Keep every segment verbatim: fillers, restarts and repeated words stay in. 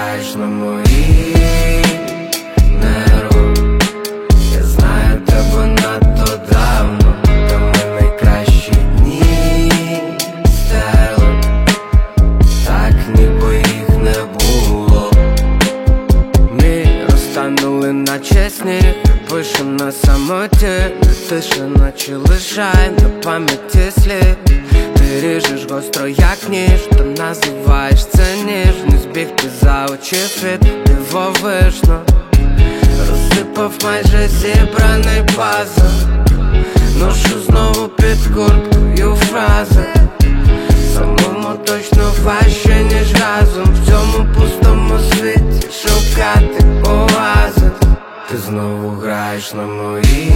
граєш на мої нерви. Я знаю тебе надто давно, та ми найкращі дні стерли, так ніби їх не було. Ми розтанули наче сніг, пишем на самоті, не тише, наче лишай на пам'яті слід. Ти ріжеш гостро, як ніж, та називаєш це ніжність. Збігти за очі світ дивовижно, розсипав майже зібраний пазл. Ношу знову під курткою фрази, самому точно важче, ніж разом. В цьому пустому світі шукати оазис. Ти знову граєш на мої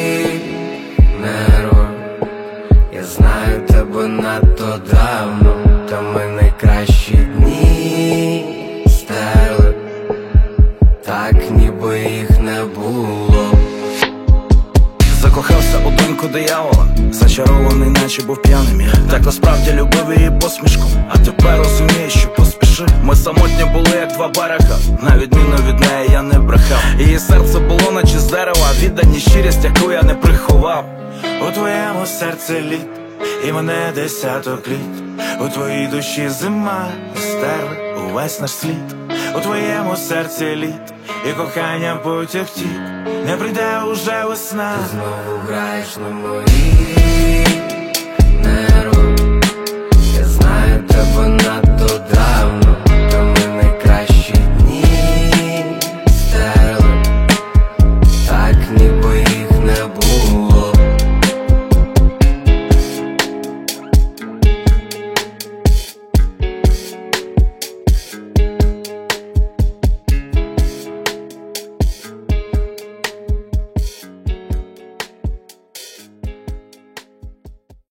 нерви. Я знаю тебе надто давно, та ми найкращі дні стерли, так ніби їх не було. Закохався у доньку диявола, зачарований, наче був п'яним. Так насправді любив її посмішку, а тепер розумію, що поспішив. Ми самотні були, як два берега, на відміну від неї я не брехав. Її серце було наче з дерева, віддані щирість, яку я не приховав. У твоєму серці літ, і мене десяток літ. У твоїй душі зима, стерли увесь наш слід. У твоєму серці літ, і кохання потяг тік. Не прийде уже весна. Ти знову граєш на мої